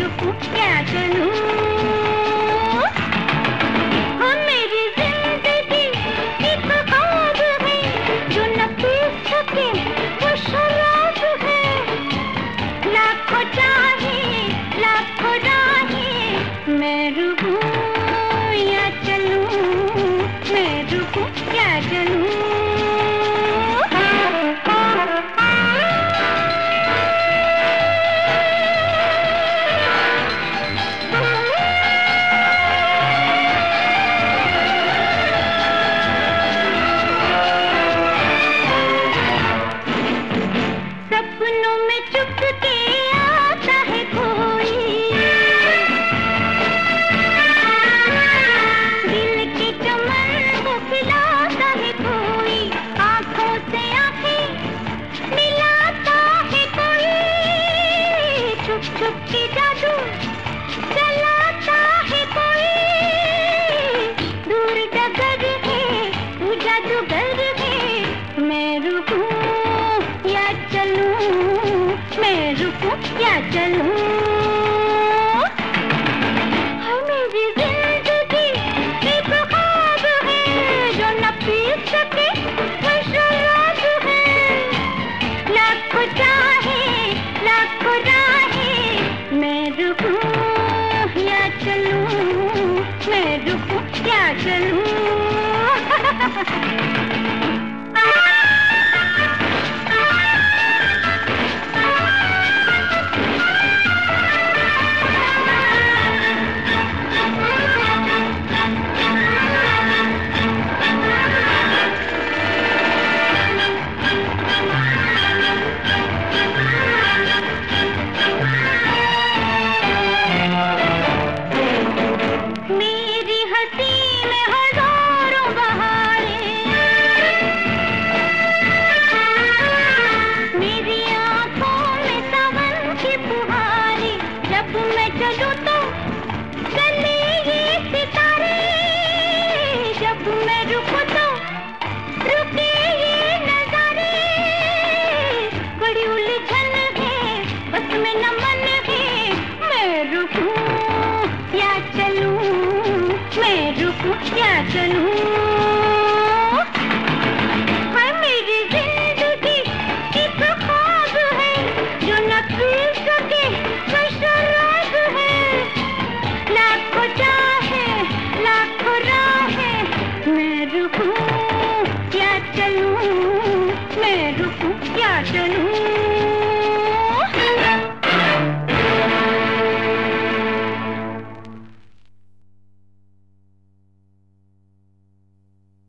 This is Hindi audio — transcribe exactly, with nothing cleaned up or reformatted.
रुकूं क्या चलूं? हाँ मेरी जिंदगी एक ख्वाब है जो न पी सके वो शराब है। लाखों चाहे लाखों राहें मैं रुकूं या चलूं, मैं रुकूं क्या चलूं? सपनों में चुपके आता है कोई, दिल के चमन को खिलाता है कोई, आंखों से आंखें मिलाता है कोई, छुप छुप के जादू चलाता है कोई। दूर डगर है तू जादूगर है, मैं रुकूं या चलूं, मैं रुकूं या चलूं? हाय मेरी जिंदगी एक ख्वाब है जो न पी सके वो शराब है। लाखों चाहे लाखों राहें मैं रुकूं या चलूं, मैं रुकूं या चलूं? मेरी हंसी में हजारों बहारें, मेरी आंखों में सावन की फुहारें। जब मैं चलूं तो चले ये सितारे, जब मैं रुकूं तो रुके ये नजारे। बड़ी उलझन है बस में न मन है, मैं रुकूं या चलूं, मैं रुकूं या चलूं? हाय मेरी जिंदगी एक ख्वाब है जो न पी सके वो शराब है। लाखों चाहे लाखों राहें मैं रुकूं या चलूं, मैं रुकूं या चलूं?